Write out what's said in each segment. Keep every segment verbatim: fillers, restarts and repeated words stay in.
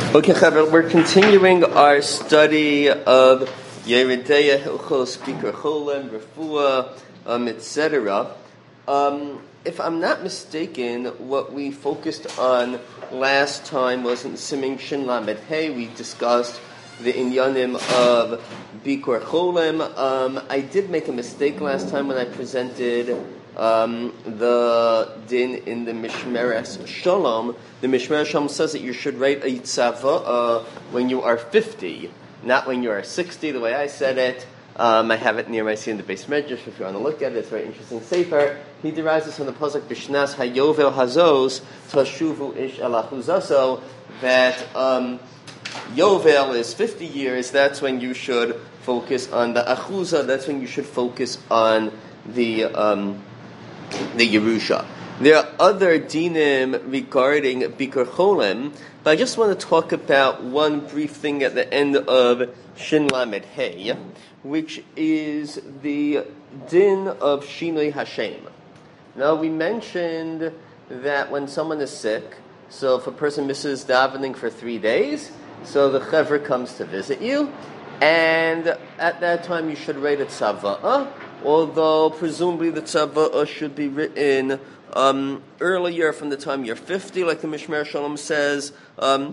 Okay, Chaver, we're continuing our study of Yeridei Hilchos Bikur Cholim, Refuah, um, et cetera. Um, if I'm not mistaken, what we focused on last time was in Simin Shin Lamed Hey. We discussed the inyanim of Bikur Cholim. Um, I did make a mistake last time when I presented Um, the din in the Mishmeres Shalom. The Mishmeres Shalom says that you should write a tzava'ah when you are fifty, not when you are sixty, the way I said it. Um, I have it near my seat in the base medrash if you want to look at it. It's a very interesting sefer. He derives this from the pasuk Bishnas Hayovel Hazos Tashuvu Ish Alachuzaso, that um, Yovel is fifty years. That's when you should focus on the Achuza. That's when you should focus on the um, the Yerusha. There are other dinim regarding Bikur Cholim, but I just want to talk about one brief thing at the end of Shin Lamed Hey, which is the din of Shinui Hashem. Now, we mentioned that when someone is sick, so if a person misses davening for three days, so the Chevra comes to visit you, and at that time you should write a tzava'ah, although presumably the tzava'ah should be written um, earlier from the time you're fifty, like the Mishmer Shalom says. Um,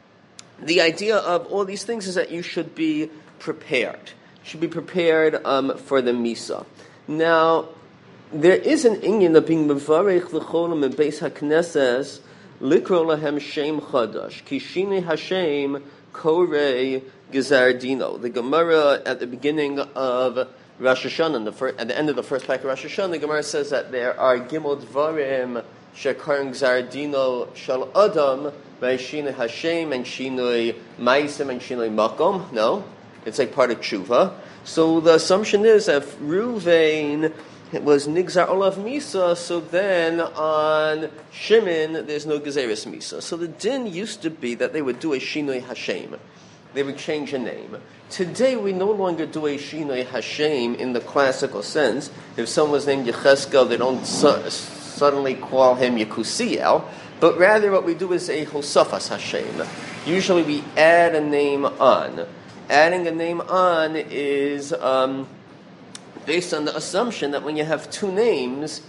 the idea of all these things is that you should be prepared. You should be prepared um, for the Misa. Now, there is an inyan of being mevarech l'cholim in Beis HaKnesses, likro lahem shem chadash, ki shinei Hashem korei gezar dino. The Gemara at the beginning of Rosh Hashanah, the first, at the end of the first pack of Rosh Hashanah, the Gemara says that there are Gimel Dvarim Shekarim Gzar Dino Shal Adam by Shinui Hashem and Shinui Maisim and Shinui Makom. No, it's like part of Tshuva. So the assumption is that if Ruvain was Nigzar Olav Misa, so then on Shimon there's no Gezeris Misa. So the din used to be that they would do a Shinui Hashem. They would change a name. Today, we no longer do a Shinui Hashem in the classical sense. If someone's named Yecheskel, they don't su- suddenly call him Yekusiel, but rather what we do is a Hosafas Hashem. Usually we add a name on. Adding a name on is um, based on the assumption that when you have two names,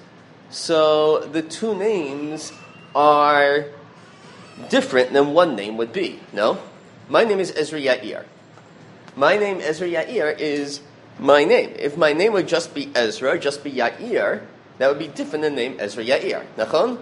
so the two names are different than one name would be, no? My name is Ezra Yair. My name, Ezra Yair, is my name. If my name would just be Ezra, just be Yair, that would be different than the name Ezra Yair. Nachon?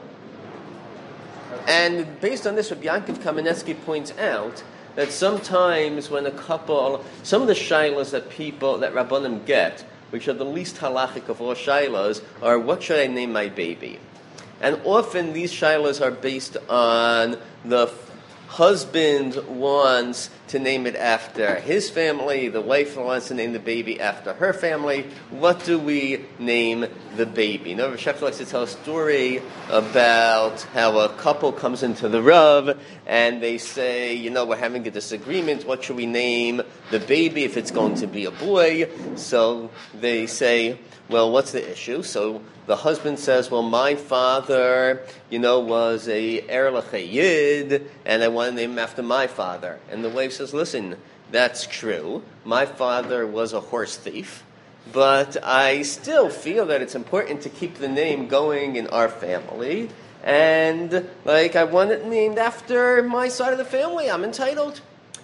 And based on this, Rabbi Yankov Kamenetsky points out that sometimes when a couple, some of the shilas that people, that Rabbanim get, which are the least halachic of all shilas, are what should I name my baby? And often these shilas are based on the husband wants to name it after his family. The wife wants to name the baby after her family. What do we name the baby? Now, Rav Shefter likes to tell a story about how a couple comes into the Rav and they say, you know, we're having a disagreement. What should we name the baby if it's going to be a boy? So they say, well, what's the issue? So the husband says, well, my father, you know, was a Er L'Chayid, and I want to name him after my father. And the wife says, listen, that's true. My father was a horse thief, but I still feel that it's important to keep the name going in our family. And, like, I want it named after my side of the family. I'm entitled.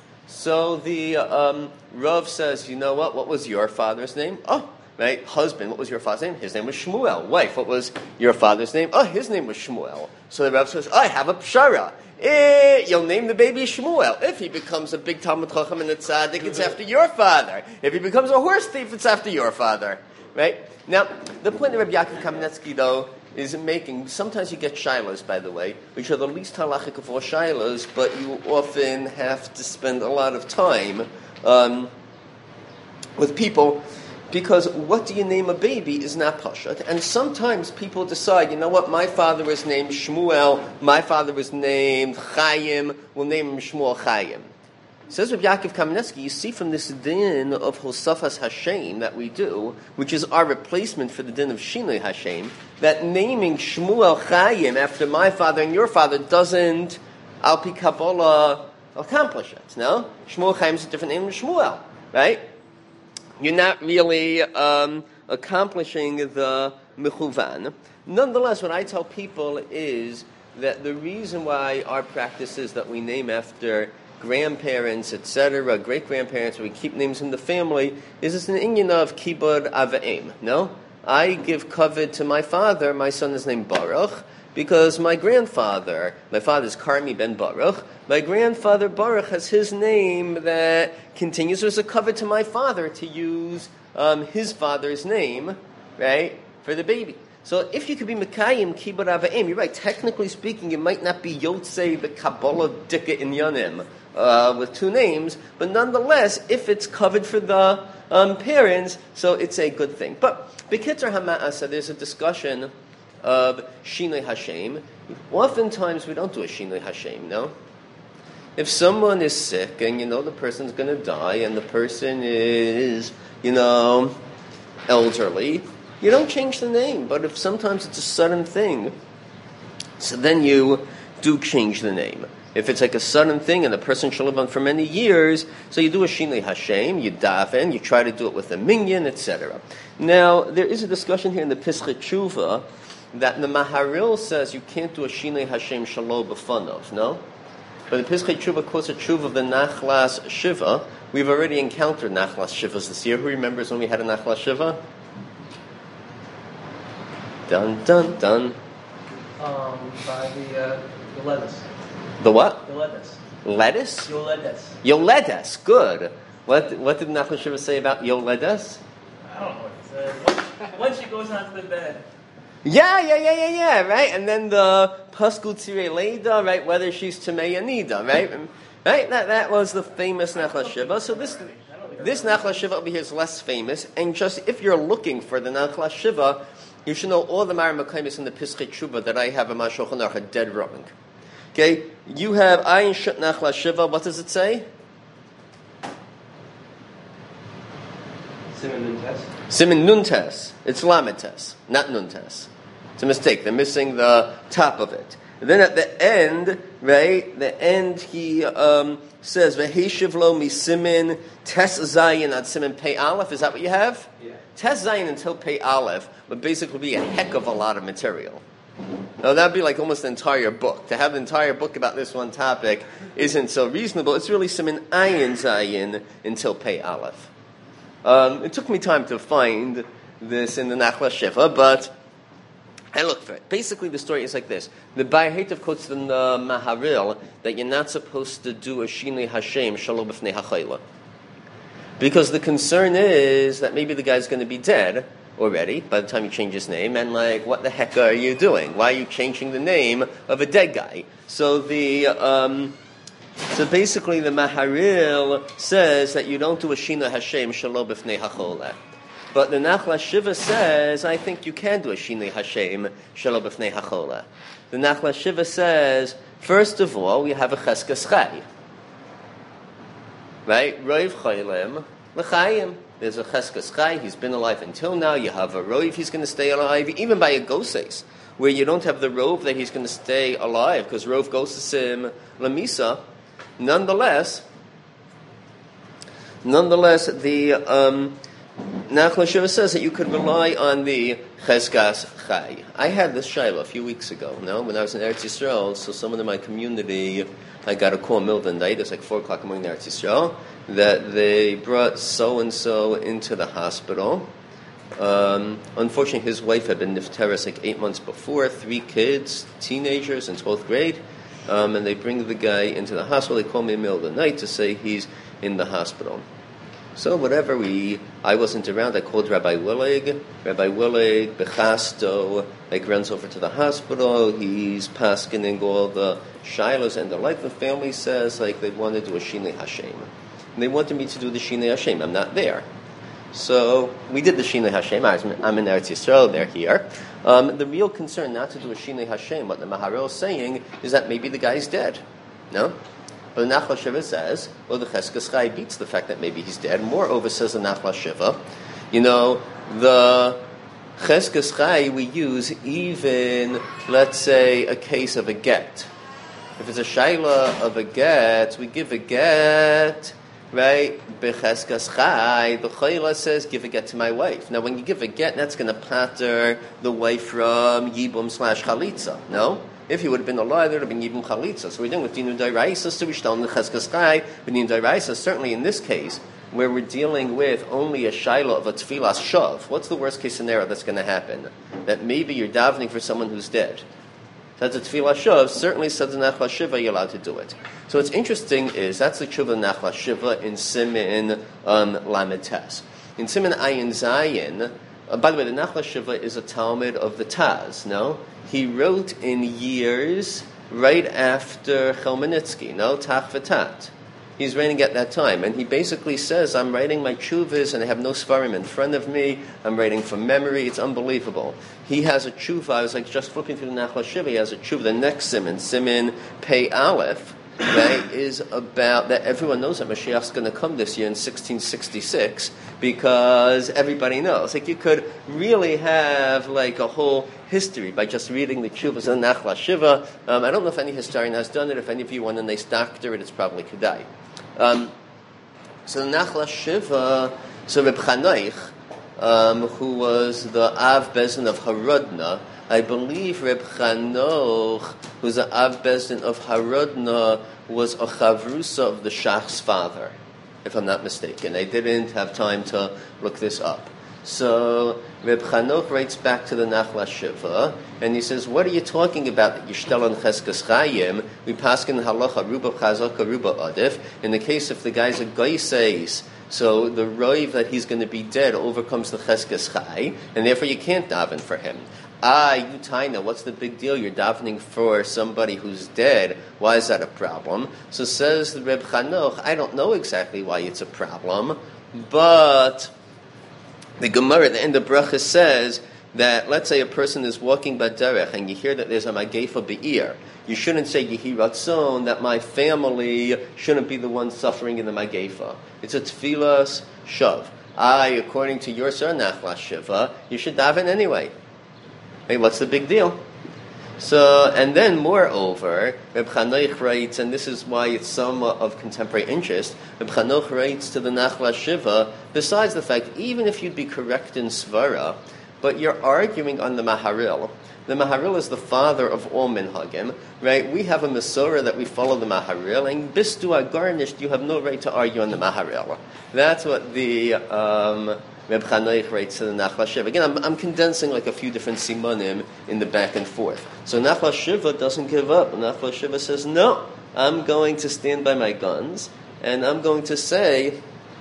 So the um, Rav says, you know what? What was your father's name? Oh, right, husband, what was your father's name? His name was Shmuel. Wife, what was your father's name? Oh, his name was Shmuel. So the Rav says, oh, I have a pshara. Eh, you'll name the baby Shmuel. If he becomes a big Talmud Chacham and a tzaddik, it's after your father. If he becomes a horse thief, it's after your father. Right? Now, the point that Rabbi Yaakov Kamenetsky, though, is making, sometimes you get shilas, by the way, which are the least halachic of all shilas, but you often have to spend a lot of time um, with people. Because what do you name a baby is not pashat. And sometimes people decide, you know what, my father was named Shmuel, my father was named Chaim, we'll name him Shmuel Chaim. Says Rabbi Yaakov Kamenetsky, you see from this din of Hosafas Hashem that we do, which is our replacement for the din of Shinui Hashem, that naming Shmuel Chaim after my father and your father doesn't, al pi Kabbalah, accomplish it. No? Shmuel Chaim is a different name than Shmuel, right? You're not really um, accomplishing the mechuvan. Nonetheless, what I tell people is that the reason why our practice is that we name after grandparents, et cetera, great-grandparents, we keep names in the family, is it's an inyan of kibud ava'im, no? I give kavod to my father, my son is named Baruch, because my grandfather, my father is Karmi ben Baruch, my grandfather Baruch has his name that continues as a kavod to my father to use um, his father's name, right, for the baby. So if you could be Mekayim, Kibud Ava'im, you're right, technically speaking, you might not be Yotzei the Kabbalah Dika Inyanim uh, with two names, but nonetheless, if it's covered for the um, parents, so it's a good thing. But B'Kitzer HaMa'asa, there's a discussion of Shinoi Hashem. Oftentimes we don't do a Shinoi Hashem, no? If someone is sick and you know the person's going to die and the person is, you know, elderly, you don't change the name, but if sometimes it's a sudden thing, so then you do change the name. If it's like a sudden thing and the person shall live on for many years, so you do a Shinoi Hashem, you daven, you try to do it with a minyan, et cetera. Now, there is a discussion here in the Pischei Tshuva that the Maharil says you can't do a Shinoi Hashem Shalom B'fanov, no? But the Pischei Tshuva quotes a Tshuva of the Nachlas Shiva. We've already encountered Nachlas Shivas this year. Who remembers when we had a Nachlas Shiva? Dun, dun, dun. Um, by the, uh, the lettuce. The what? The lettuce. Lettuce? Yoledes. Yoledes, good. What what did Nachman Shiva say about Yoledes? I don't know what it said. Once, once she goes onto the bed. Yeah, yeah, yeah, yeah, yeah, right? And then the Pasku Tzirei Leida, right? Whether she's Tamei Anida, right? Right? That that was the famous Nachman Shiva. So this this Nachman Shiva over here is less famous. And just if you're looking for the Nachman Shiva, you should know all the Maramakamis in the Pischei Tshuva that I have in my Shulchan Aruch are dead wrong. Okay, you have Ayin Shut Nachla Shiva. What does it say? Siman Nuntes. Siman Nuntes. It's Lamites, not Nuntes. It's a mistake. They're missing the top of it. And then at the end, right? The end, he um, says V'Heshiv Lo Mi Simin Tes Zayin at Siman Pei Aleph. Is that what you have? Yeah. Tes Zayin until Pei Aleph would basically be a heck of a lot of material. Now, that would be like almost an entire book. To have an entire book about this one topic isn't so reasonable. It's really Siman Ayin Zayin until Pei Aleph. Um, it took me time to find this in the Nachla Shiva, but I looked for it. Basically, the story is like this. The Bayer Heitev quotes in the Maharil that you're not supposed to do a Shinoi Hashem Shalom B'fnei HaChayla. Because the concern is that maybe the guy's going to be dead already by the time you change his name, and like, what the heck are you doing? Why are you changing the name of a dead guy? So the um, so basically the Maharil says that you don't do a Shinoi Hashem Shalom B'fnei HaCholeh. But the Nachla Shiva says, I think you can do a Shinoi Hashem Shalom B'fnei HaCholeh. The Nachla Shiva says, first of all, we have a Cheskas Chai. Right? Roiv Choylem L'chaim. There's a Cheskas Chai, he's been alive until now. You have a Rov, he's going to stay alive, even by a Goses, where you don't have the Rov that he's going to stay alive, because Rov Gosesim Lamisa. Nonetheless, nonetheless, the um, Nachla Shiva says that you could rely on the Cheskas Chai. I had this shayla a few weeks ago, no? When I was in Eretz Yisrael, so someone in my community, I got a call middle of the night, it was like four o'clock in the morning in Eretz Yisrael, that they brought so-and-so into the hospital. Um, unfortunately, his wife had been nifteris like eight months before, three kids, teenagers in twelfth grade, um, and they bring the guy into the hospital. They call me in the middle of the night to say he's in the hospital. So whatever, we, I wasn't around, I called Rabbi Willig. Rabbi Willig, Bechasto, like runs over to the hospital, he's paskening all the shilos, and the like the family says, like they want to do a Shinoi Hashem. And they wanted me to do the Shinoi Hashem. I'm not there. So we did the Shinoi Hashem. I'm in Eretz Yisrael, they're here. Um, the real concern not to do a Shinoi Hashem, what the Maharil is saying, is that maybe the guy's dead. No? But the Nachla Shiva says, well, the Cheskas Chai beats the fact that maybe he's dead. Moreover, says the Nachla Shiva, you know, the Cheskas Chai we use even, let's say, a case of a get. If it's a shaila of a get, we give a get, right? Becheskas chai, the chayla says, give a get to my wife. Now, when you give a get, that's going to pater the wife from yibum slash chalitza. No? If he would have been alive, there would have been yibum chalitza. So we're dealing with dinu dairaisa, so we shtal necheskas chai, but dinu dairaisa, certainly in this case, where we're dealing with only a shaila of a tfilas shav, what's the worst case scenario that's going to happen? That maybe you're davening for someone who's dead. That's a tefillah shav. Certainly, says the nachla shiva, you're allowed to do it. So what's interesting is that's the tshuva nachla shiva in simin um, lamed tes. In simin ayin zayin. Uh, by the way, the nachla shiva is a talmud of the Taz. No, he wrote in years right after Chelmenitsky. No, tach v'tat. He's writing at that time, and he basically says, I'm writing my tshuvas, and I have no svarim in front of me. I'm writing from memory. It's unbelievable. He has a tshuva. I was like just flipping through the Nachla Shiva. He has a tshuva. The next siman, siman Pei Aleph, right, is about that everyone knows that Mashiach's going to come this year in sixteen sixty-six, because everybody knows. Like, you could really have like a whole history by just reading the tshuvas of the Nachla Shiva. Um, I don't know if any historian has done it. If any of you want a nice doctorate, it's probably Kedai. Um, so the Nachla Shiva, so Reb Chanoich, um, who was the Av Bezdin of Harodna, I believe Reb Chanoch, who's the Av Bezdin of Harodna, was a chavrusa of the Shach's father, if I'm not mistaken. I didn't have time to look this up. So Reb Chanoch writes back to the Nachla Shiva, and he says, what are you talking about? Yishtel on Cheskas Chayim, we paskin halacha ruba chazaka ruba adif. In the case if the guy's a goyseis, so the roiv that he's going to be dead overcomes the Cheskas Chay, and therefore you can't daven for him. Ah, you taina, what's the big deal? You're davening for somebody who's dead. Why is that a problem? So says the Reb Chanoch, I don't know exactly why it's a problem, but the Gemara at the end of Bracha says that, let's say a person is walking Baderech and you hear that there's a Magefa Be'ir. You shouldn't say Yehi Ratzon, that my family shouldn't be the one suffering in the Magefa. It's a Tfilas Shav. I, according to your Sar Nachla Shiva, you should daven anyway. Hey, what's the big deal? So, and then moreover, Reb Chanoich writes, and this is why it's somewhat of contemporary interest, Reb Chanoich writes to the Nachla Shiva, besides the fact, even if you'd be correct in Svara, but you're arguing on the Maharil. The Maharil is the father of all minhagim, right? We have a Masorah that we follow the Maharil, and bistu agarnished, you have no right to argue on the Maharil. That's what the um, Reb Chanoich writes to the Nachla Shiva. Again, I'm, I'm condensing like a few different simanim in the back and forth. So Nachla Shiva doesn't give up. Nachla Shiva says, no, I'm going to stand by my guns, and I'm going to say,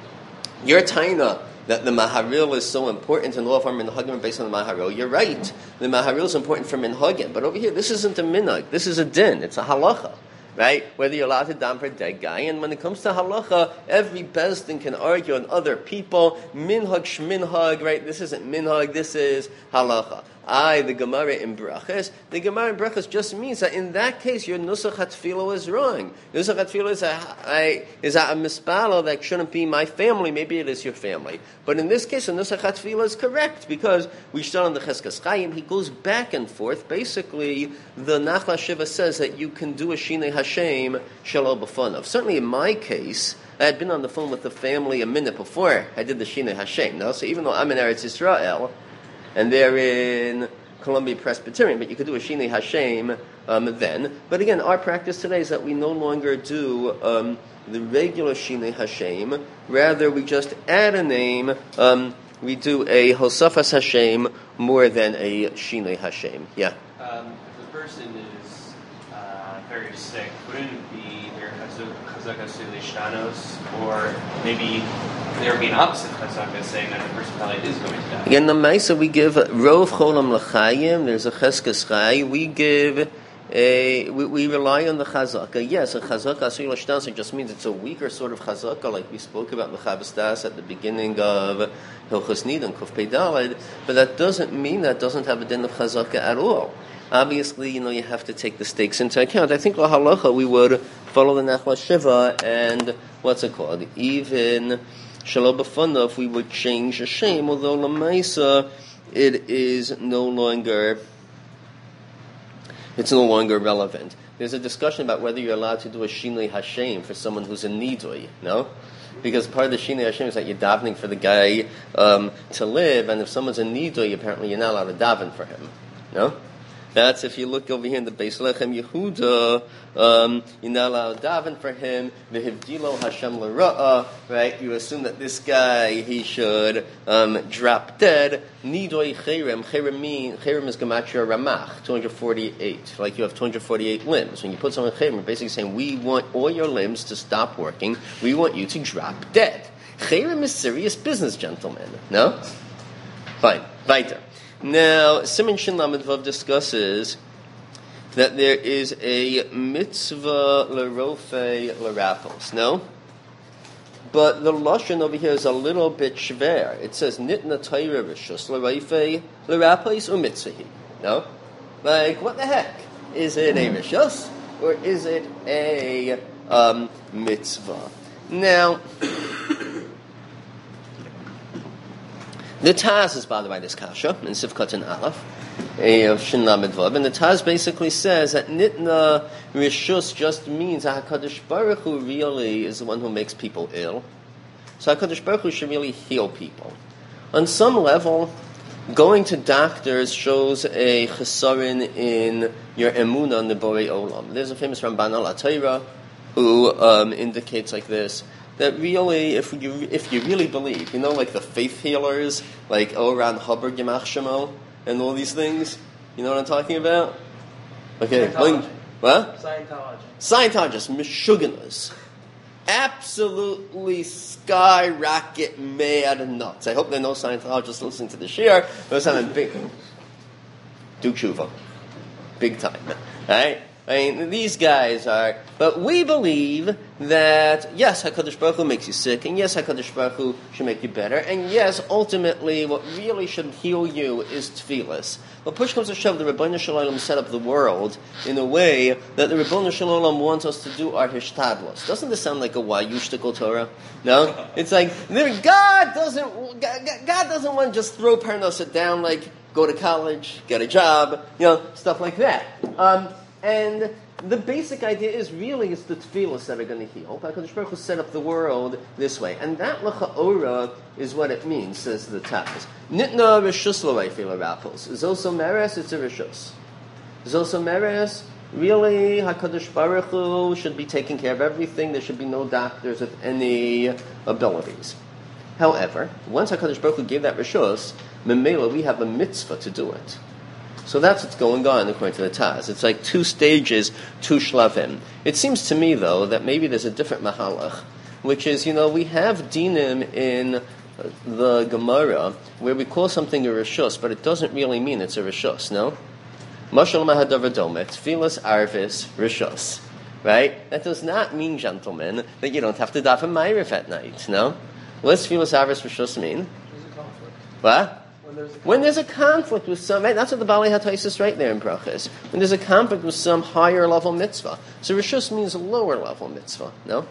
your taina, that the Maharil is so important and all of our minhagim are based on the Maharil. You're right. The Maharil is important for minhagim. But over here, this isn't a minhag. This is a din. It's a halacha. Right? Whether you're allowed to dam for a dead guy. And when it comes to halacha, every bezdin can argue on other people. Minhag shminhag, right? This isn't minhag, this is halacha. I, the Gemara in Brachas, the Gemara in Brachas just means that in that case, your nusach hatfilo is wrong. Nusach hatfilo is a, a, is a, a mispalo that shouldn't be my family, maybe it is your family. But in this case, the nusach hatfilo is correct, because we start on the Cheskas Chayim, he goes back and forth. Basically, the Nachla Shiva says that you can do a Shinei Hashem Shalom B'fanav. Certainly in my case, I had been on the phone with the family a minute before I did the Shinei Hashem. No? So even though I'm in Eretz Yisrael, and they're in Columbia Presbyterian, but you could do a Shinei Hashem um, then. But again, our practice today is that we no longer do um, the regular Shinei Hashem. Rather, we just add a name. Um, we do a Hosafas Hashem more than a Shinei Hashem. Yeah? Um, if a person is uh, very sick, wouldn't it be their Chazaka Sulishtanos, or maybe there would be an opposite Chazaka saying that the person probably is going to die? Again, the Maisa, we give Rov Cholam L'Chayim, there's a Cheskas Chay, we give a, we, we rely on the Chazaka. Yes, a Chazaka Sulishtanos just means it's a weaker sort of Chazaka, like we spoke about in the Chabastas at the beginning of Hilchos Nidon, Kuf Pei Daled, but that doesn't mean that doesn't have a din of Chazaka at all. Obviously, you know, you have to take the stakes into account. I think la halacha we would follow the Nachla Shiva, and what's it called? Even Shalom B'fanav, we would change a shame, although Lamaisa, it is no longer, it's no longer relevant. there's a discussion about whether you're allowed to do a Shinei Hashem for someone who's a Nidui, no? Because part of the Shinei Hashem is that you're davening for the guy um, to live, and if someone's a Nidui, apparently you're not allowed to daven for him, no? That's if you look over here in the Beis Lechem Yehuda, um, you're not allowed to daven for him. V'hivdilo Hashem l'ra'ah, right? You assume that this guy, he should um, drop dead. Nidoi cherem. Cherem mean, cherem is gematria ramach, two hundred forty-eight. Like you have two hundred forty-eight limbs. When you put someone in cherem, you're basically saying, we want all your limbs to stop working. We want you to drop dead. Cherem is serious business, gentlemen. No? Fine. Weiter. Now, Siman Shin Lamed Vav discusses that there is a mitzvah l'rofe l'rapos, no? But the lashon over here is a little bit shver. It says nitna Torah rishus l'rofe l'rapos or mitzvahi, no? Like, what the heck? Is it a rishus or is it a um, mitzvah? Now, the Taz is bothered by this kasha in Sivkot and Aleph of Shin Lamed Vav, and the Taz basically says that Nitna Rishus just means that HaKadosh Baruch Hu really is the one who makes people ill. So HaKadosh Baruch Hu should really heal people. On some level, going to doctors shows a chesaron in your emunah in the Borei Olam. There's a famous Ramban al Atayra who um, indicates like this, that really, if you if you really believe, you know, like the faith healers, like L. Ron Hubbard, Yamach Shemo, and all these things, you know what I'm talking about? Okay, Scientology. What? Scientology. Scientologists, Mishuganas, absolutely skyrocket mad nuts. I hope there are no Scientologists listening to the share. Those having big, do tshuva, big time, right? I mean, these guys are, but we believe that, yes, HaKadosh Baruch Hu makes you sick, and yes, HaKadosh Baruch Hu should make you better, and yes, ultimately, what really should heal you is tefillas. But push comes to shove, the Rebbeinu Shalom set up the world in a way that the Rebbeinu Shalom wants us to do our hishtadlos. Doesn't this sound like a wayushtikol Torah? No? It's like, God doesn't, God doesn't want to just throw parnasa down, like, go to college, get a job, you know, stuff like that. Um, And the basic idea is really it's the tefillos that are going to heal. HaKadosh Baruch Hu set up the world this way. And that l'cha'ora is what it means, says the Taz. Nitna rishus l'reifei l'rapos. Zoso meres, it's a rishus. Zoso meres, really, HaKadosh Baruch Hu should be taking care of everything. There should be no doctors with any abilities. However, once HaKadosh Baruch Hu gave that rishus, memela, we have a mitzvah to do it. So that's what's going on according to the Taz. It's like two stages, two shlavim. It seems to me, though, that maybe there's a different mahalach, which is, you know, we have dinim in the Gemara where we call something a rishus, but it doesn't really mean it's a rishus, no? Mashal mahadav domet, tfilas arvis rishus. Right? That does not mean, gentlemen, that you don't have to daven ma'ariv at night, no? What's tfilas arvis rishus mean? There's a conflict. What? When there's a conflict. When there's a conflict with some, right? That's what the Bali HaTaisis right there in Brachas. When there's a conflict with some higher level mitzvah. So Rishus means a lower level mitzvah, no?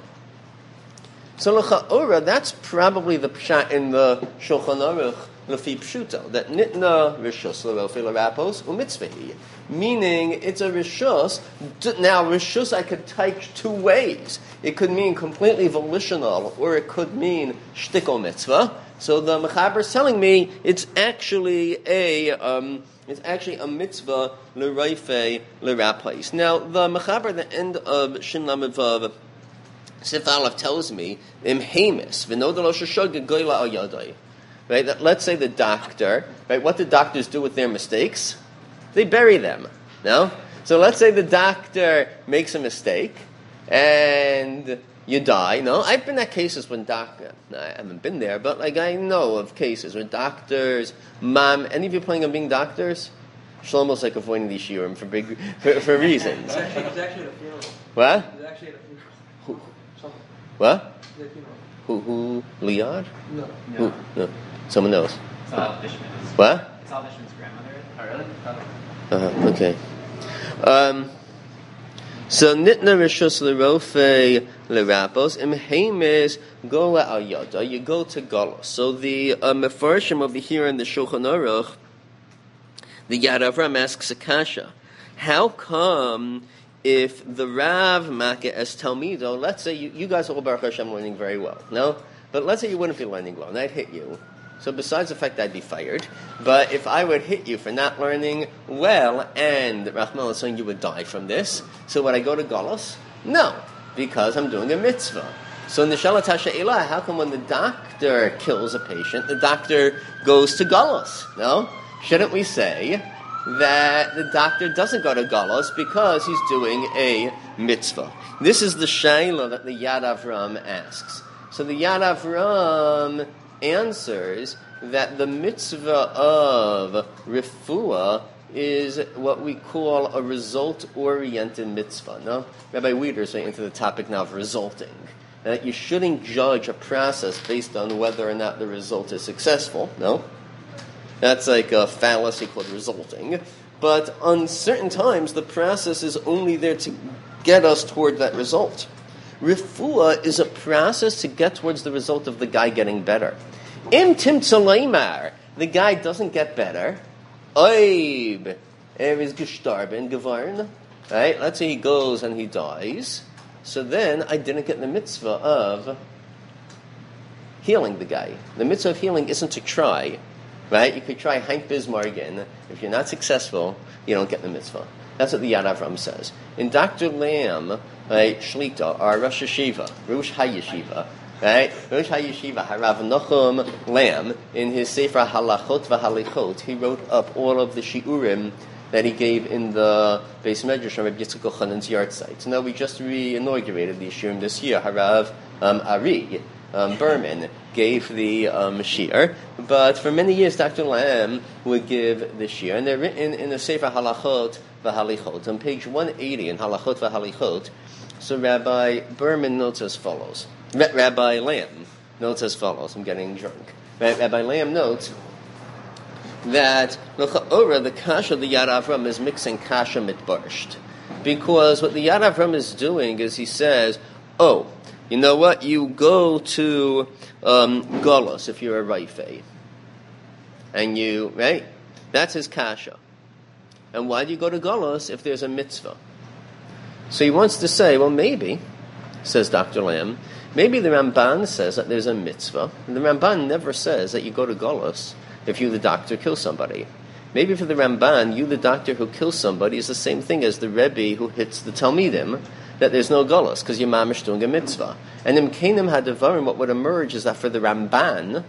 So L'cha'ora, that's probably the pshat in the Shulchan Aruch, L'fi Pshuto, that Nitna Rishus L'rofi L'rapos U'mitzvahi. Meaning, it's a Rishus. Now, Rishus I could take two ways. It could mean completely volitional, or it could mean shtikol mitzvah. So the Mechaber is telling me it's actually a um, it's actually a mitzvah l'reifei l'rapos. Now the Mechaber at the end of Shin Lamed Vav Sif Aleph tells me im hemis v'nodalo sheshogeg goyla al yadai. Right? That, let's say the doctor. Right? What do doctors do with their mistakes? They bury them. No. So let's say the doctor makes a mistake and you die. No, I've been at cases when doctor. I haven't been there, but like I know of cases where doctors, mom. Any of you planning on being doctors? Shlomo's like avoiding these shiurim for big for, for reasons. It's actually, it's actually at a funeral. What? It's actually at a funeral. Who? Someone. What? It's at a funeral. Who? Who? Liad? No. Who? No. Someone else. It's all Bishman's. What? It's all Bishman's grandmother. Oh, really? Uh huh. Okay. Um. So nitna rishus l'rofei l'rapos im heimes go al yada. You go to Golos. So the uh, mefarshim over here in the Shulchan Aruch, the Yad Avram asks a kasha. How come if the Rav make as Talmido, let's say you, you guys are all Baruch Hashem learning very well, no? But let's say you wouldn't be learning well, and I'd hit you. So besides the fact I'd be fired, but if I would hit you for not learning well, and Rahman is saying you would die from this, so would I go to Golos? No, because I'm doing a mitzvah. So Nishalat HaShe'elah, how come when the doctor kills a patient, the doctor goes to Golos? No? Shouldn't we say that the doctor doesn't go to Golos because he's doing a mitzvah? This is the Shaila that the Yad Avram asks. So the Yad Avram answers that the mitzvah of refuah is what we call a result-oriented mitzvah. No? Rabbi Weider's right into the topic now of resulting. That you shouldn't judge a process based on whether or not the result is successful. No? That's like a fallacy called resulting. But on certain times, the process is only there to get us toward that result. Refuah is a process to get towards the result of the guy getting better. Im timtzaleimar, the guy doesn't get better. Oib, er is gestorben geworden. Right? Let's say he goes and he dies. So then I didn't get the mitzvah of healing the guy. The mitzvah of healing isn't to try. Right? You could try Hank Bismargen. If you're not successful, you don't get the mitzvah. That's what the Yad Avram says. In Doctor Lamb, right, Shlita, our Rosh Hashiva, Rosh HaYeshiva, right, Rosh HaYeshiva, Harav Nachum Lamb, in his Sefer Halachot v'Halichot, he wrote up all of the shiurim that he gave in the Beis Medrash on Rabbi Yitzchak Elchanan's yard site. So now we just re-inaugurated the shiurim this year. Harav um, Ari um, Berman gave the um, shiur, but for many years Doctor Lamb would give the shiur, and they're written in the Sefer Halachot v'Halichot. On page one eighty in Halachot v'Halichot, so Rabbi Berman notes as follows. Rabbi Lamb notes as follows. I'm getting drunk. Rabbi Lamb notes that the kasha of the Yad Avram is mixing kasha mit borscht. Because what the Yad Avram is doing is he says, oh, you know what? You go to um, Golos if you're a Raifei. And you, right? That's his kasha. And why do you go to Golos if there's a mitzvah? So he wants to say, well, maybe, says Doctor Lamb, maybe the Ramban says that there's a mitzvah. And the Ramban never says that you go to Golos if you, the doctor, kill somebody. Maybe for the Ramban, you, the doctor who kills somebody, is the same thing as the Rebbe who hits the Talmidim, that there's no Golos, because you're mamish doing a mitzvah. And in Kenim HaDevarim, what would emerge is that for the Ramban,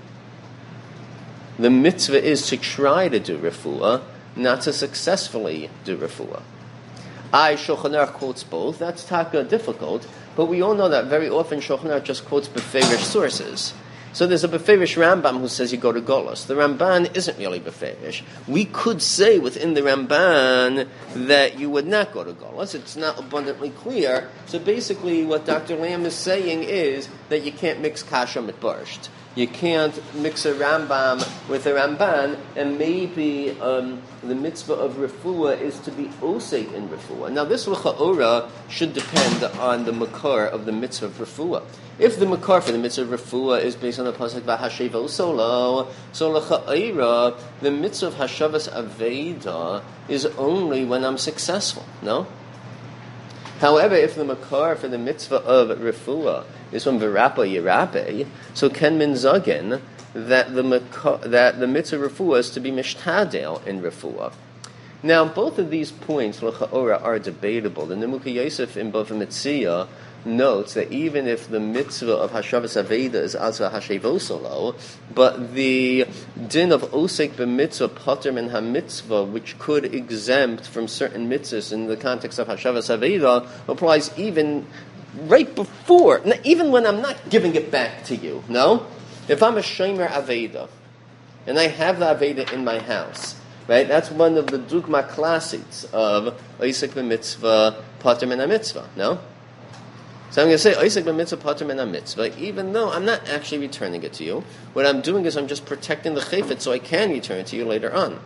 the mitzvah is to try to do refuah, not to successfully do refuah. I, Shulchan Aruch quotes both. That's taka difficult, but we all know that very often Shulchan Aruch just quotes beferish sources. So there's a beferish Rambam who says you go to Golos. The Ramban isn't really beferish. We could say within the Ramban that you would not go to Golos. It's not abundantly clear. So basically what Doctor Lamb is saying is that you can't mix kasha mit borscht. You can't mix a Rambam with a Ramban, and maybe um, the mitzvah of refuah is to be osek in refuah. Now, this l'cha'ora should depend on the makar of the mitzvah of refuah. If the makar for the mitzvah of refuah is based on the pasuk v'hashevo solo, so l'cha'ora, the mitzvah of hashavas aveda is only when I'm successful. No. However, if the makar for the mitzvah of refuah is from Virapa Yirape, so Ken Min Zagin that the makar, that the mitzvah refuah is to be mishtadel in refuah. Now, both of these points l'cha'ora are debatable. The Nimukei Yosef in Bava Metzia notes that even if the mitzvah of Hashavas Aveda is Azva Hashevosolo, but the din of Osek b'mitzvah Pater min ha-mitzvah, which could exempt from certain mitzvahs in the context of Hashavas Aveda, applies even right before, even when I'm not giving it back to you, no? If I'm a Shomer Aveda, and I have the Aveda in my house, right, that's one of the Dugma classics of Osek b'mitzvah Pater min ha-mitzvah, no? So I'm going to say, Osek b'mitzvah pater min ha-mitzvah, even though I'm not actually returning it to you. What I'm doing is I'm just protecting the chayfet so I can return it to you later on.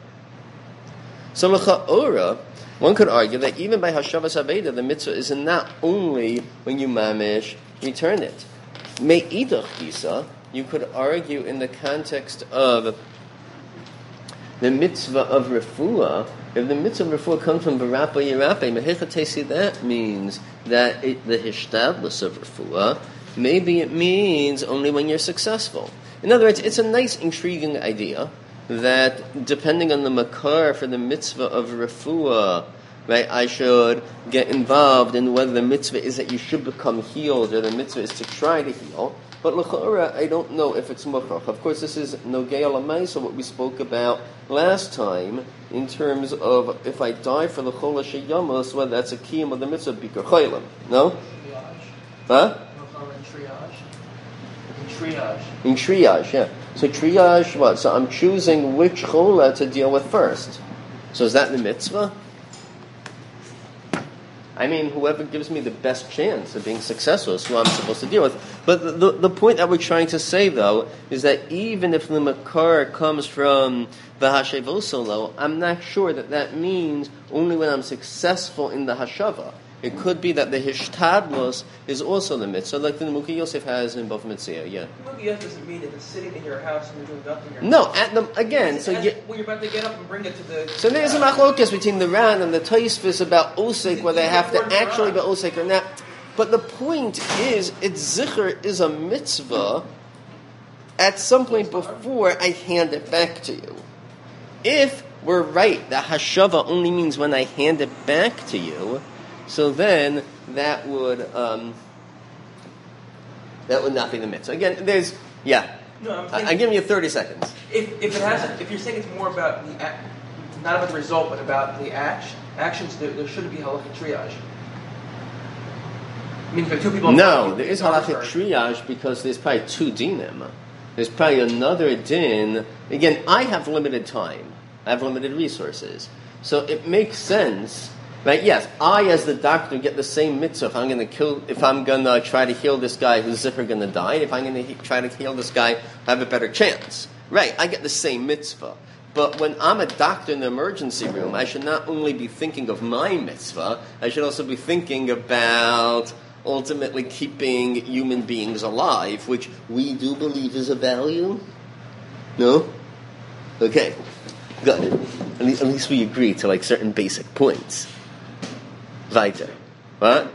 So l'cha'ora, one could argue that even by Hashavas Aveda, the mitzvah is not only when you mamish return it. Me'idach gisa, you could argue in the context of the mitzvah of refuah, if the mitzvah of refuah comes from barapa yirape, mehechatesi, that means that it, the hishtadlus of refuah, maybe it means only when you're successful. In other words, it's a nice, intriguing idea that depending on the makar for the mitzvah of refuah, right, I should get involved in whether the mitzvah is that you should become healed or the mitzvah is to try to heal. But l'cha'ora, I don't know if it's mukhrach. Of course, this is nogei l'maisa, what we spoke about last time, in terms of if I die for the chol hasheyamos, whether that's a kiyum of the mitzvah bikar chaylim. No? Triage. Huh? In triage. In triage. In triage, yeah. So triage, what? So I'm choosing which chola to deal with first. So is that the mitzvah? I mean, whoever gives me the best chance of being successful is who I'm supposed to deal with. But the, the, the point that we're trying to say, though, is that even if the makar comes from v'hashevosolo, I'm not sure that that means only when I'm successful in the hashava. It could be that the hishtadlos is also the mitzvah, like the Mukhi Yosef has in Bava Metzia, yeah. Mukhi Yosef doesn't mean that it's sitting in your house and you're doing nothing. Your No, house. at the, again, so As, you... when you're about to get up and bring it to the... So there's a machlokas between the Ran and the Tosfos about osek, where they have to actually be osek or not. But the point is, its zikr is a mitzvah at some point before I hand it back to you. If we're right, that hashava only means when I hand it back to you, so then that would um, that would not be the mitzvah. Again, there's yeah. No, I'm I, I'm giving you thirty seconds. If if it has, if you're saying it's more about the act, not about the result, but about the act, actions, there, there shouldn't be halachic triage. I mean, if two people. No, there is halachic triage because there's probably two dinim. There's probably another din. Again, I have limited time. I have limited resources, so it makes sense. Right? Yes, I as the doctor get the same mitzvah if I'm going to kill, if I'm going to try to heal this guy who's zikr going to die, if I'm going to he, try to heal this guy who have a better chance. Right? I get the same mitzvah. But when I'm a doctor in the emergency room, I should not only be thinking of my mitzvah, I should also be thinking about ultimately keeping human beings alive, which we do believe is a value. No? Okay. Good. At least, at least we agree to like certain basic points. Weiter. What?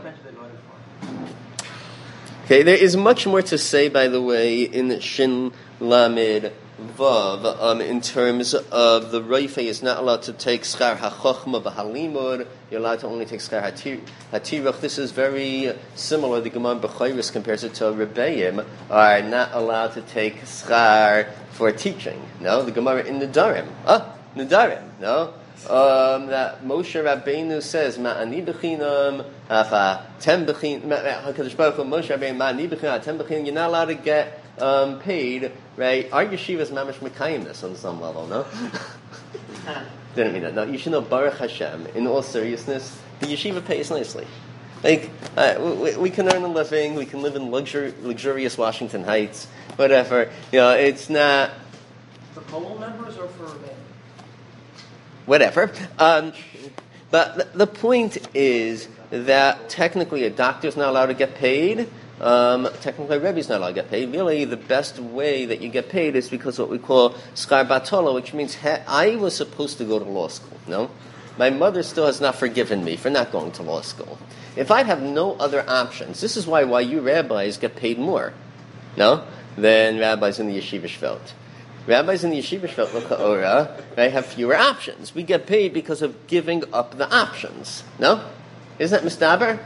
Okay, there is much more to say, by the way, in Shin Lamed Vav, um, in terms of the Reife is not allowed to take Schar HaChochma v'Halimud, you're allowed to only take Schar HaTiruch. This is very similar. The Gemara B'chayris compares it to Rebbeim, are not allowed to take Schar for teaching. No, the Gemara in Nedarim. Ah, Nedarim, no? Um, that Moshe Rabbeinu says, Ma'ani b'chinam, afa tem b'chinam, HaKadosh Baruch Hu, Moshe Rabbeinu, Ma'ani b'chinam, tem b'chinam, you're not allowed to get um, paid, right? Our yeshiva is mamash mekayim this on some level, no? Didn't mean that. No, you should know, Baruch Hashem, in all seriousness, the yeshiva pays nicely. Like, uh, we, we can earn a living, we can live in luxur- luxurious Washington Heights, whatever. You know, it's not... For Kollel members or for... Whatever. Um, but the, the point is that technically a doctor's not allowed to get paid. Um, technically a Rebbe's not allowed to get paid. Really, the best way that you get paid is because what we call Schar Batola, which means ha- I was supposed to go to law school, no? My mother still has not forgiven me for not going to law school. If I have no other options, this is why why you rabbis get paid more, no, than rabbis in the Yeshiva Shvelt. Rabbis in the Yeshiva Shvelt L'Ka'ora, they have fewer options. We get paid because of giving up the options. No? Isn't that mistaber?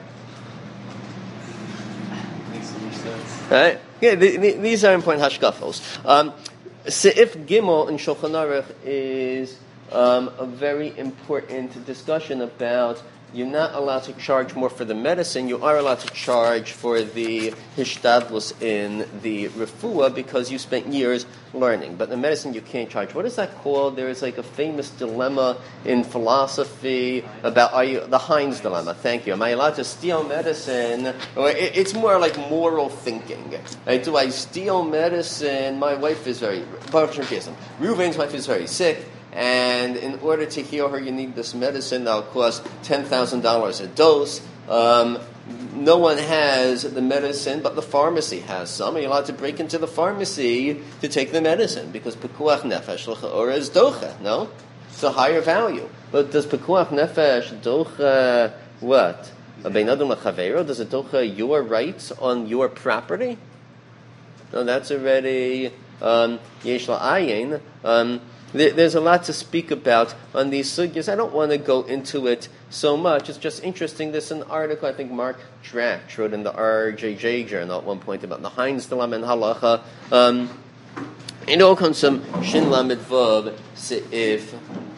Makes so much sense. Right? Yeah, the, the, these are important hashkafos. Um, Seif Gimel in Shulchan Aruch is um, a very important discussion about you're not allowed to charge more for the medicine. You are allowed to charge for the hishtadlus in the refuah because you spent years learning. But the medicine you can't charge. What is that called? There is like a famous dilemma in philosophy about are you the Heinz dilemma. Thank you. Am I allowed to steal medicine? Or it, it's more like moral thinking. Right? Do I steal medicine? My wife is very Baruch Hashem. Reuven's wife is very sick. And in order to heal her, you need this medicine that'll cost ten thousand dollars a dose. Um, no one has the medicine, but the pharmacy has some. Are you allowed to break into the pharmacy to take the medicine? Because pekuach nefesh l'cha'ora is docha, no? It's a higher value. But does pekuach nefesh docha what? A bein adam l'chavero? Does it docha your rights on your property? No, that's already um, yesh la'ayin. Um, there, there's a lot to speak about on these sugyas. I don't want to go into it so much. It's just interesting. There's an article I think Mark Dratch wrote in the R J J journal at one point about the Heinz Dalam and Halacha. Um, it all comes from Shin Lamed Vav Se'if.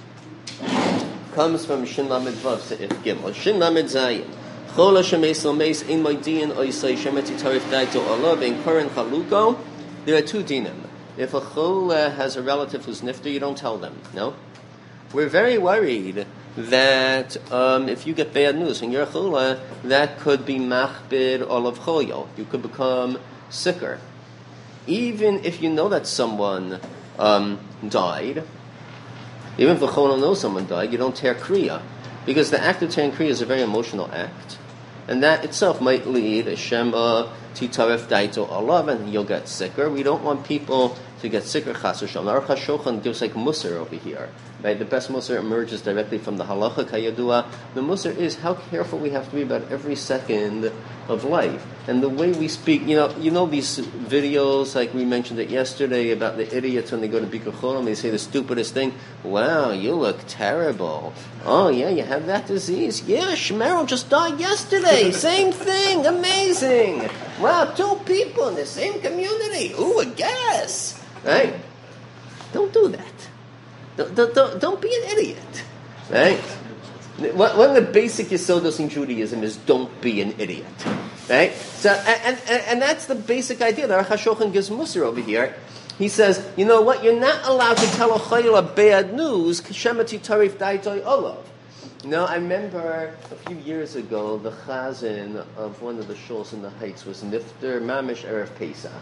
Comes from Shin Lamed Vav Se'if Gimel. Shin Lamed Zayin. Chol Hashem Eisel Meis Ein Moediyin Oisei Shemeti Tarif Daito Allah Bein Koren Chaluko. There are two dinim. If a chol uh, has a relative who's nifter, you don't tell them. No? We're very worried that um, if you get bad news and you're a chula, that could be machbid olav choyo. You could become sicker. Even if you know that someone um, died, even if the chola knows someone died, you don't tear kriya. Because the act of tearing kriya is a very emotional act. And that itself might lead a shema titaref daito alav, and you'll get sicker. We don't want people to get sicker. Chas v'shalom. Aruch HaShulchan gives like musar over here. Right? The best musar emerges directly from the halacha kayadua. The musar is how careful we have to be about every second of life. And the way we speak, you know, you know these videos, like we mentioned it yesterday, about the idiots when they go to Bikur Cholim, they say the stupidest thing, wow, you look terrible. Oh, yeah, you have that disease? Yeah, Shmerel just died yesterday. Same thing. Amazing. Wow, two people in the same community. Ooh, a guess. Right? Don't do that. Don't, don't, don't be an idiot. Right? One of the basic yisodos in Judaism is don't be an idiot. Right? So, and, and, and that's the basic idea that Aruch HaShulchan gives musar over here. He says, you know what, you're not allowed to tell a chayla bad news, k'shemati tarif daitoi olav. You know, I remember a few years ago, the chazan of one of the shuls in the Heights was Nifter Mamish Erev Pesach.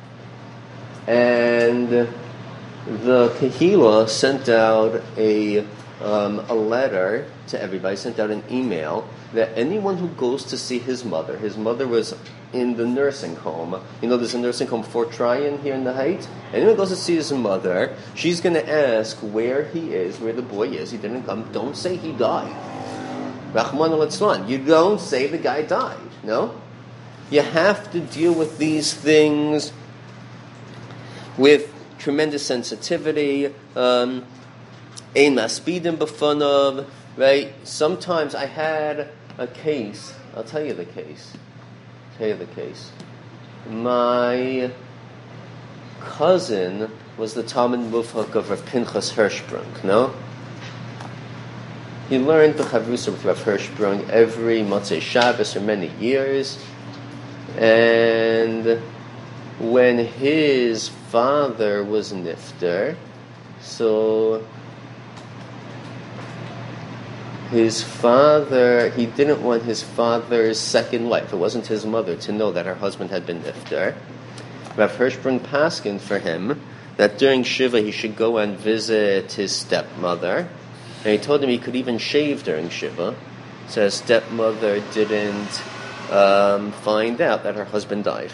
And the Kehila sent out a um, a letter to everybody, sent out an email that anyone who goes to see his mother, his mother was in the nursing home. You know, there's a nursing home, Fort Tryon here in the Heights. Anyone goes to see his mother, she's going to ask where he is, where the boy is. He didn't come. Don't say he died. Rahman al-Itzlan. You don't say the guy died. No? You have to deal with these things with tremendous sensitivity. Um, Ein maspidim b'fanav, right? Sometimes I had a case. I'll tell you the case. I'll tell you the case. My cousin was the Talmud Mufhak of Rav Pinchas Hirschsprung. No, he learned the Chavrusa with Rav Hirschsprung every Motzei Shabbos for many years, and when his father was nifter, so his father, he didn't want his father's second wife, it wasn't his mother, to know that her husband had been nifter. Rav Hirschsprung paskined for him that during Shiva he should go and visit his stepmother, and he told him he could even shave during Shiva, so his stepmother didn't um, find out that her husband died.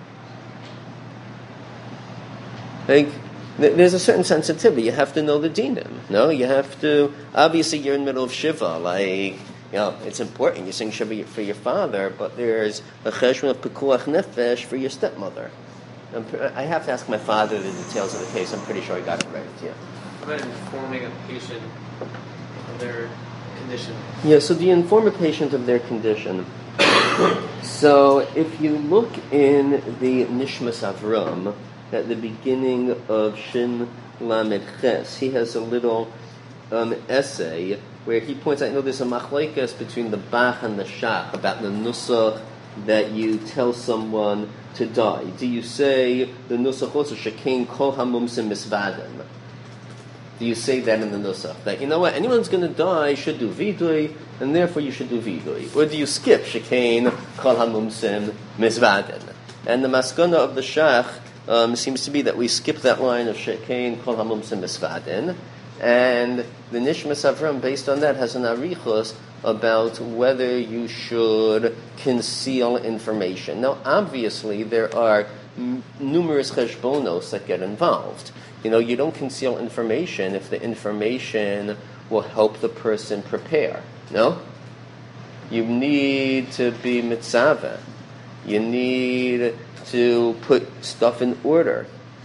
Like, there's a certain sensitivity. You have to know the dinim. No, you have to. Obviously, you're in the middle of Shiva. Like, you know, it's important. You sing Shiva for your father, but there's a cheshbon of pekuach nefesh for your stepmother. I'm, I have to ask my father the details of the case. I'm pretty sure I got it right. Yeah. About informing a patient of their condition. Yeah. So do you inform a patient of their condition? So if you look in the Nishmas Avram, at the beginning of Shin Lamed Ches, he has a little um, essay where he points out, you know, there's a machlokes between the Bach and the Shach about the nusach that you tell someone to die. Do you say the nusach also shekein kol hamumsim misvadim? Do you say that in the nusach that, you know what, anyone's going to die should do vidui, and therefore you should do vidui? Or do you skip shekein kol hamumsim misvadim? And the maskana of the Shach Um, seems to be that we skip that line of Shekein Kol Hamumsim Misvadin, and the Nishmas Avram, based on that, has an arichos about whether you should conceal information. Now, obviously, there are m- numerous cheshbonos that get involved. You know, you don't conceal information if the information will help the person prepare. No? You need to be mitzvah. You need to put stuff in order.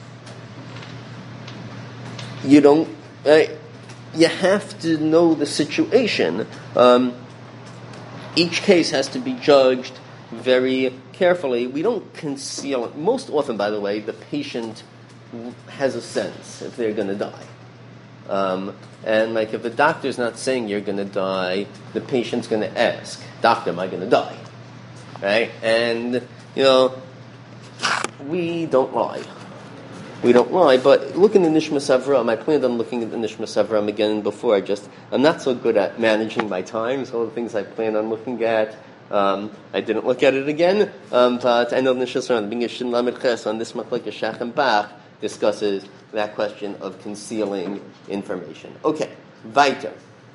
You don't... Uh, you have to know the situation. Um, each case has to be judged very carefully. We don't conceal it. Most often, by the way, the patient has a sense if they're going to die. Um, and like if the doctor's not saying you're going to die, the patient's going to ask, "Doctor, am I going to die?" Right? And, you know, we don't lie. We don't lie, but look in the Nishmas Avram. I planned on looking at the Nishmas Avram again before. I just, I'm not so good at managing my time, so all the things I planned on looking at, um, I didn't look at it again. Um, but I know the Nishmas Avram, being a Shin Lamed Ches on this Machlek Shach and Bach, discusses that question of concealing information. Okay, weiter.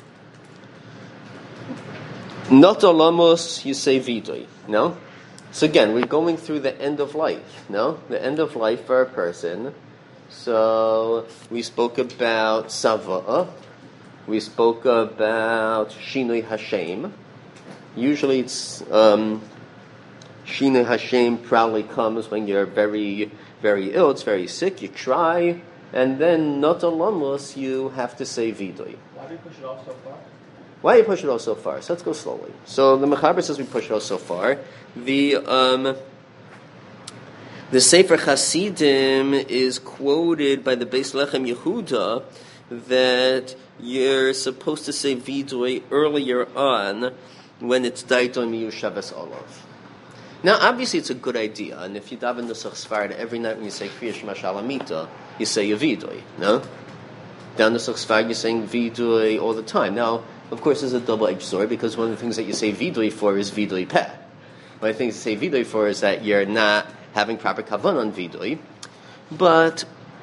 Not olamos, you say vidui, no? So again, we're going through the end of life, no? The end of life for a person. So we spoke about Sava'ah. We spoke about Shinui Hashem. Usually it's um, Shinui Hashem probably comes when you're very, very ill, it's very sick, you try, and then Not Olamos, you have to say Vidui. Why do you push it off so far? Why do you push it off so far? So let's go slowly. So the Mechaber says we push it off so far. The um, the Sefer Hasidim is quoted by the Beis Lechem Yehuda that you're supposed to say Vidui earlier on when it's Daiton Miyushavas Olav. Now, obviously, it's a good idea, and if you daven Nusach Sfarad every night when you say Kriya Shema Shalamita, you say your Vidui, no? Down Nusach Sfarad, you're saying Vidui all the time. Now, of course, there's a double-edged sword, because one of the things that you say Vidui for is Vidui Peh. One of the things you say Vidui for is that you're not having proper kavan on Vidui, but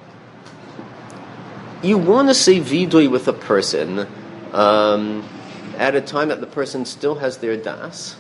you want to say Vidui with a person um, at a time that the person still has their das,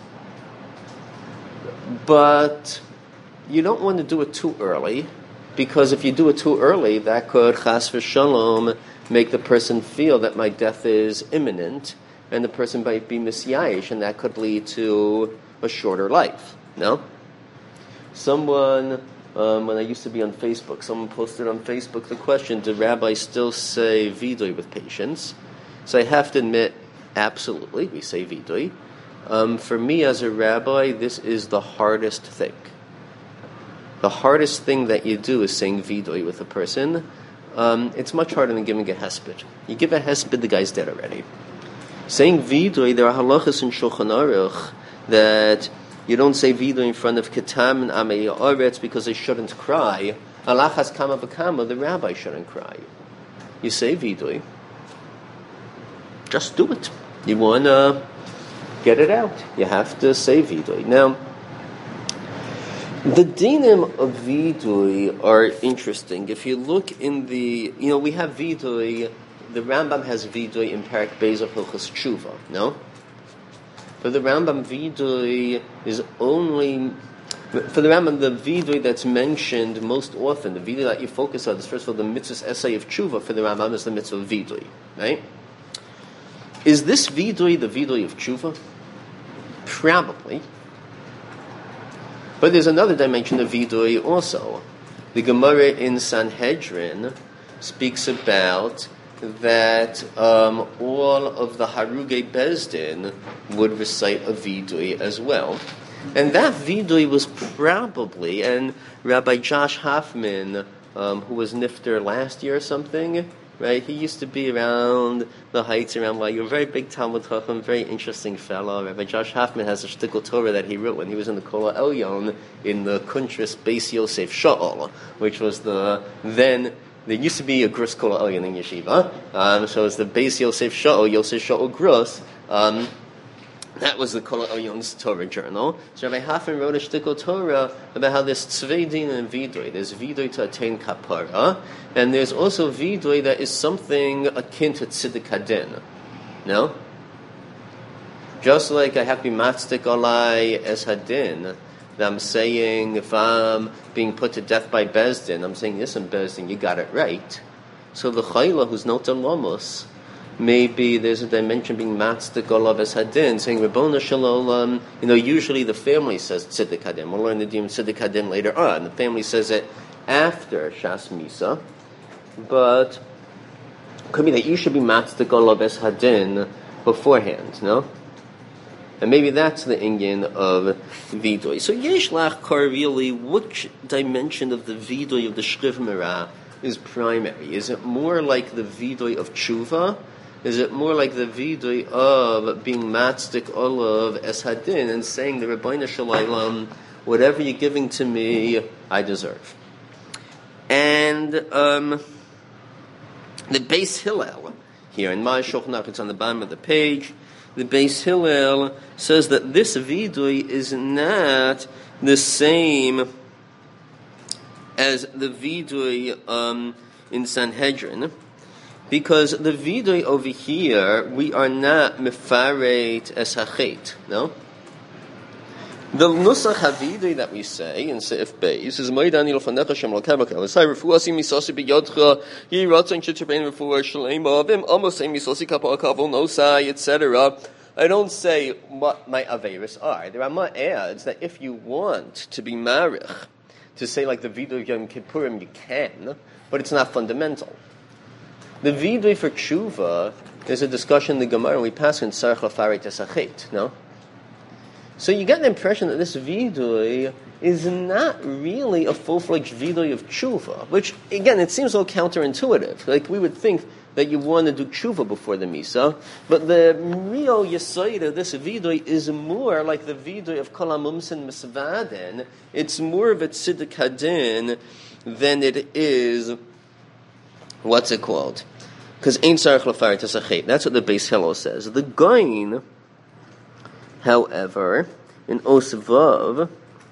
but you don't want to do it too early, because if you do it too early, that could, chas v'shalom, make the person feel that my death is imminent, and the person might be misyayish, and that could lead to a shorter life. No? Someone, um, when I used to be on Facebook, someone posted on Facebook the question, do rabbis still say vidui with patients? So I have to admit, absolutely, we say vidui. Um, for me as a rabbi, this is the hardest thing. The hardest thing that you do is saying vidui with a person. Um, it's much harder than giving a hesped. You give a hesped, the guy's dead already. Saying vidui, there are halachas in Shulchan Aruch that you don't say vidui in front of ketam and amei haaretz because they shouldn't cry. Alachas kama v'kama, the rabbi shouldn't cry. You say vidui. Just do it. You want to get it out. You have to say vidui. Now, the dinim of vidui are interesting. If you look in the, you know, we have vidui, the Rambam has vidui in Parak Beis of Hilchos Tshuva, no? For the Rambam, vidui is only, for the Rambam, the vidui that's mentioned most often, the vidui that you focus on is, first of all, the mitzvah's essay of Tshuva. For the Rambam is the mitzvah of vidui, right? Is this vidui the vidui of Tshuva? Probably. But there's another dimension of vidui also. The Gemara in Sanhedrin speaks about that um, all of the Harugei Bezdin would recite a vidui as well. And that vidui was probably, and Rabbi Josh Hoffman, um, who was nifter last year or something, right? He used to be around the heights around like a very big Talmud Chacham, very interesting fellow. Rabbi Josh Hoffman has a shtickle Torah that he wrote when he was in the Kol Elyon in the Kuntris Beis Yosef Shaul, which was the then. There used to be a Grus Kol Elyon in Yeshiva, um, so it's the Beis Yosef Shaul, Yosef Shaul Grus. Um, that was the Kol Elyon's Torah journal. So Rabbi Hoffman wrote a shtickle Torah about how there's tzvei din and vidui. There's vidui to attain kapara, and there's also vidui that is something akin to tziddik hadin. No? Just like I have to be matzik alai es hadin, that I'm saying if I'm being put to death by Bezdin, I'm saying, listen, Bezdin, you got it right. So the chayla who's not a lamos, maybe there's a dimension being matzik alav es hadin, saying Rabbona Shalom. You know, usually the family says tzedek hadin. We'll learn the dim tzedek hadin later on. The family says it after Shas Misa, but it could be that you should be matzik alav es hadin beforehand, no? And maybe that's the inyan of vidui. So yesh lachkar, really, which dimension of the vidui of the shriv merah is primary? Is it more like the vidui of tshuva? Is it more like the vidui of being matzik olav es hadin and saying the Rabbeinu Shalom, whatever you're giving to me, I deserve? And um, the Beis Hillel here in my Shulchan Aruch, it's on the bottom of the page. The Beis Hillel says that this vidui is not the same as the vidui um, in Sanhedrin, because the vidui over here, we are not mefaret es hachet, no? The nusach havidui that we say in Seif Beis is Moidani l'fanecha shem l'kavakel. It's hay refuasi misosi b'yodcha yi ratzon sheterbein refuah shalema v'im amosei misosi kapal kavel nosai, et cetera. I don't say what my averis are. The Rama adds that if you want to be marich, to say like the vidui of Yom Kippurim, you can, but it's not fundamental. The vidui for tshuva is a discussion in the Gemara, and we pass in Sarach Lafaret Esachet, no? So you get the impression that this vidui is not really a full-fledged vidui of tshuva, which, again, it seems a little counterintuitive. Like, we would think that you want to do tshuva before the misa, but the real yesod of this vidui is more like the vidui of kol hamumsin misvaden. It's more of a tzedek hadin than it is, what's it called? Because ein tzarich lafaret esachet. That's what the Beis Hillel says. The Gaon, however, in Osvav,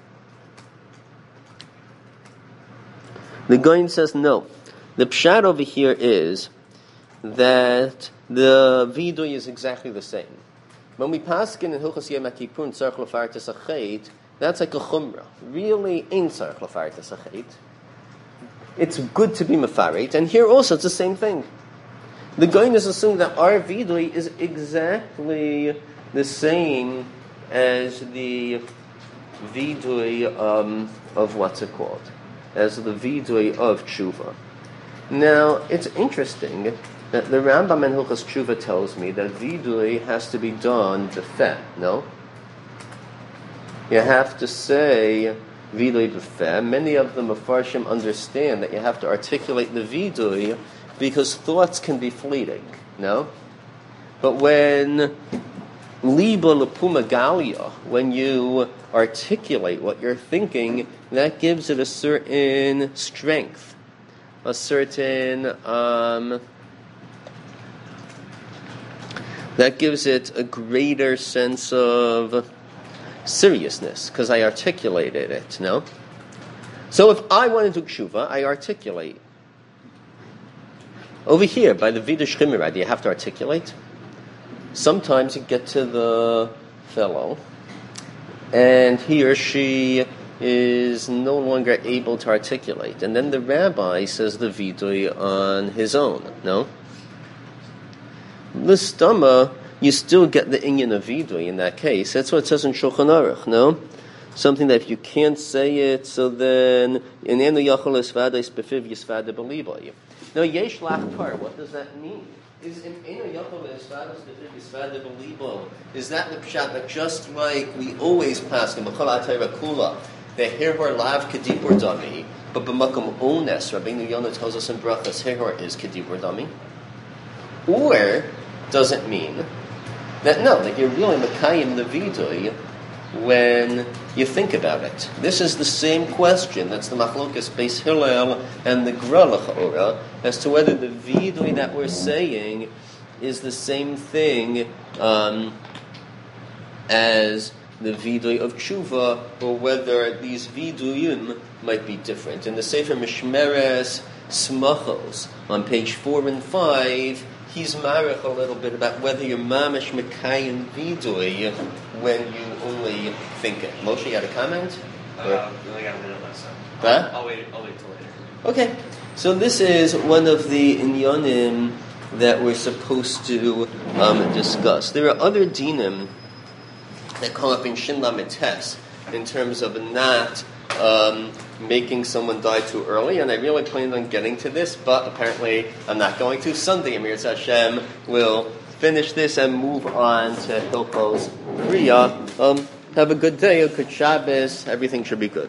the Gaon says no. The pshat over here is that the vidui is exactly the same. When we paskin in Hilchos Yom Kippur tzarich lafaret esachet, that's like a chumrah. Really, ain't tzarich lafaret esachet. It's good to be mefaret, and here also it's the same thing. The Gaon is assuming that our vidui is exactly the same as the vidui um, of what's it called, as the vidui of tshuva. Now, it's interesting that the Rambam in Hilchos Tshuva tells me that vidui has to be done b'feh, no? You have to say vidui b'feh. Many of the Mefarshim understand that you have to articulate the vidui because thoughts can be fleeting, no? But when liba lepumagalia, when you articulate what you're thinking, that gives it a certain strength, a certain um, that gives it a greater sense of seriousness because I articulated it. No, so if I want to do tshuva, I articulate. Over here, by the Vida Shchimira, do you have to articulate? Sometimes you get to the fellow, and he or she is no longer able to articulate. And then the rabbi says the vidui on his own, no? The stama, you still get the inyan of vidui in that case. That's what it says in Shulchan Aruch, no? Something that if you can't say it, so then in enu yachol esvada isbefiv yisvada beliboy. Now yesh lachtar, what does that mean? Is in enu yachol esvada isbefiv yisvada beliboy? Is that the pshat that just like we always pass in Mechal Atayra Kula, the herhor lav kedibur dami, but b'makom ones, Rabbeinu Yonah tells us in brachas herhor is kedibur dami, or does it mean that no, that you're really mekayim the vidui when you think about it? This is the same question. That's the machlokas Beis Hillel and the Gra l'chaora as to whether the vidui that we're saying is the same thing um, as the vidui of tshuva, or whether these viduyim might be different. In the Sefer Mishmeres Smachos on page four and five, he's marich a little bit about whether you're mamish mekayim vidui when you only think it. Moshe, you had a comment? Uh, we only got a minute left, so Huh? I'll, I'll wait. I'll wait till later. Okay, so this is one of the inyanim that we're supposed to um, discuss. There are other dinim that come up in Shin Lamed Tes in terms of not um, making someone die too early, and I really planned on getting to this, but apparently I'm not going to. Sunday, Amir Hashem will finish this and move on to Hilchos Kriya. Um, have a good day, a good Shabbos, everything should be good.